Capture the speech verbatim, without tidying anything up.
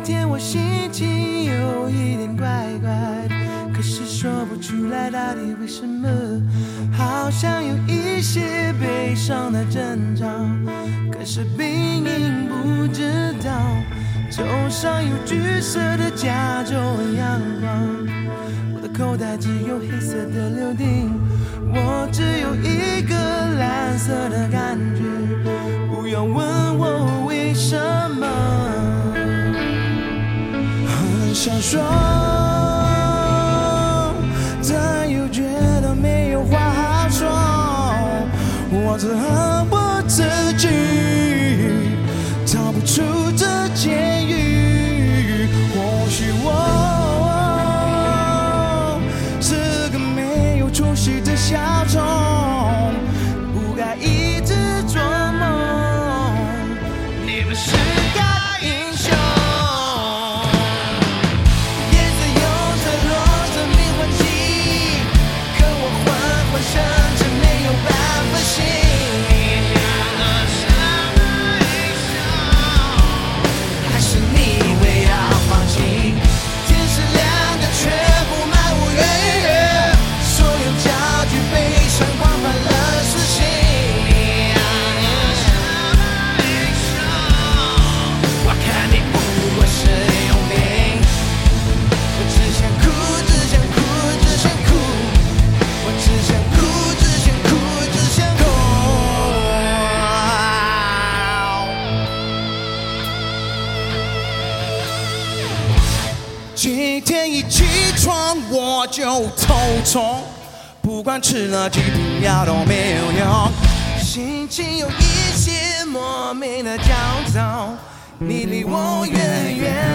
天我心情有一点怪怪的，可是说不出来到底为什么，好像有一些悲伤的征兆，可是病因不知道。头上有橘色的加州阳光，我的口袋只有黑色的柳丁，我只有一个蓝色的感觉，不要问我为什么。很想说，但又觉得没有话好说，我只恨我自己逃不出这监狱。或许我是个没有出息的小虫，不该一直做梦。你们是个英雄，夜色有着落着迷幻剂，可我缓缓甚至没有办法醒。今天一起床我就头痛，不管吃了几瓶药都没有用，心情有一些莫名的焦躁，你离我远远